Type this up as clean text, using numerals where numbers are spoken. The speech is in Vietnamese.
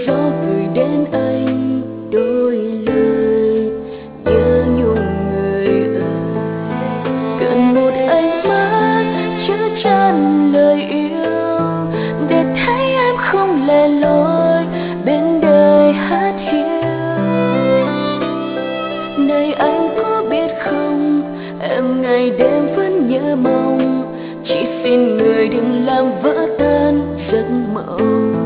gió gửi đến anh đôi lời nhớ nhung người ơi. Cần một ánh mắt chứa chan lời yêu để thấy em không lẻ loi bên đời hát hiu. Này anh có biết không, em ngày đêm vẫn nhớ mong, chỉ xin người đừng làm vỡ tan giấc mộng.